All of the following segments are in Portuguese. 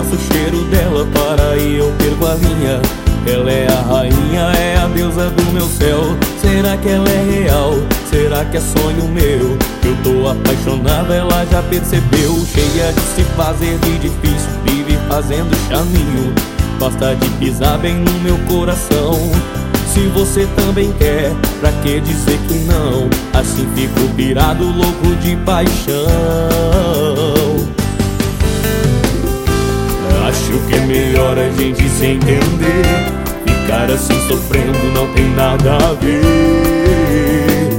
faço o cheiro dela para aí eu perco a linha. Ela é a rainha, é a deusa do meu céu. Será que ela é real? Será que é sonho meu? Eu tô apaixonado, ela já percebeu. Cheia de se fazer de difícil, vive fazendo caminho. Gosta de pisar bem no meu coração. Se você também quer, pra que dizer que não? Assim fico pirado, louco de paixão. Acho que é melhor a gente se entender. Ficar assim sofrendo não tem nada a ver.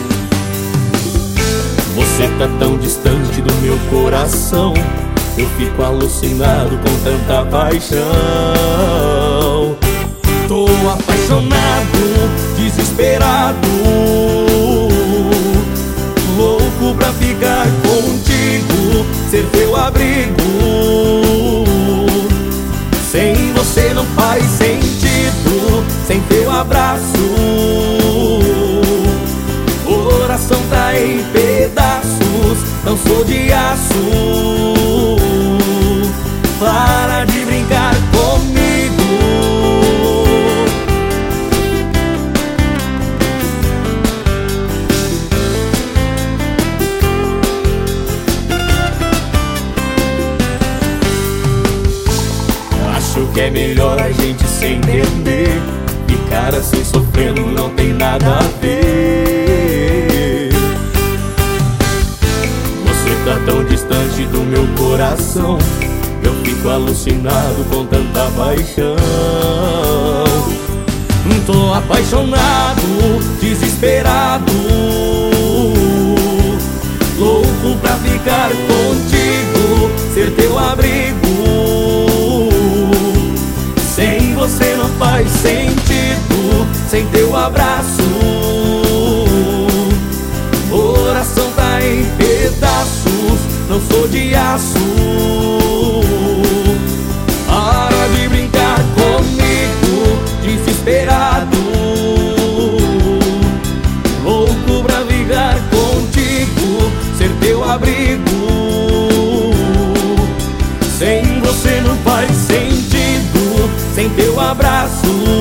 Você tá tão distante do meu coração, eu fico alucinado com tanta paixão. Tô apaixonado, desesperado, louco pra ficar contigo, ser teu abrigo. Sem você não faz sentido, sem teu abraço. O coração tá em pedaços, não sou de aço. Para de brincar comigo. Acho que é melhor a gente se entender. Ficar assim sofrendo não tem nada a ver. Você tá tão distante do meu coração, eu fico alucinado com tanta paixão. Tô apaixonado, desesperado, louco pra ficar contigo, ser teu abrigo. Sem você não faz sentido, sem teu abraço. O coração tá em pedaços, não sou de aço. Para de brincar comigo, desesperado, louco pra ficar contigo, ser teu abrigo. Sem você não faz sentido, sem teu abraço.